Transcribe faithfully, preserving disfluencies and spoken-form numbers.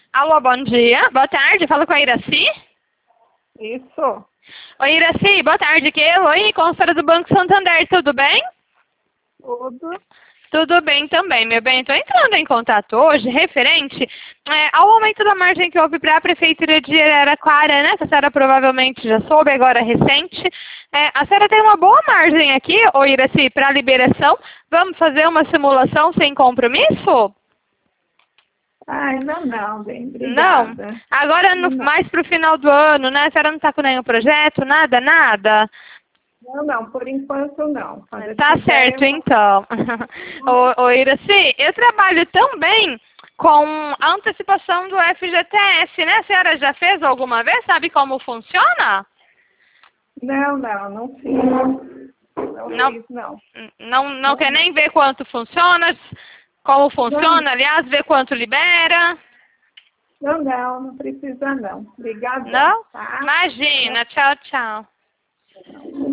Alô, bom dia. Boa tarde. Falo com a Iraci. Isso. Oi, Iraci. Boa tarde. Aqui é Oi, consultora do Banco Santander. Tudo bem? Tudo. Tudo bem também, meu bem. Estou entrando em contato hoje referente é, ao aumento da margem que houve para a Prefeitura de Araraquara, né? Que a senhora provavelmente já soube agora recente. É, a senhora tem uma boa margem aqui, ô Iraci, para a liberação. Vamos fazer uma simulação sem compromisso? Ai, não, não, bem, Não? obrigada. Agora, no, Não, mais para o final do ano, né? A senhora não está com nenhum projeto, nada, nada? não, não, por enquanto não. Quando eu Tá tiver, certo, eu vou- então. ô, ô Iraci, eu trabalho também com a antecipação do F G T S, né? A senhora já fez alguma vez? Sabe como funciona? Não, não, não fiz. Não Não, fiz, não. não, não Não, quer nem ver quanto funciona, como não, funciona, aliás, ver quanto libera? não, não, não precisa não. Obrigadão, Não? tá? Imagina, tchau, tchau.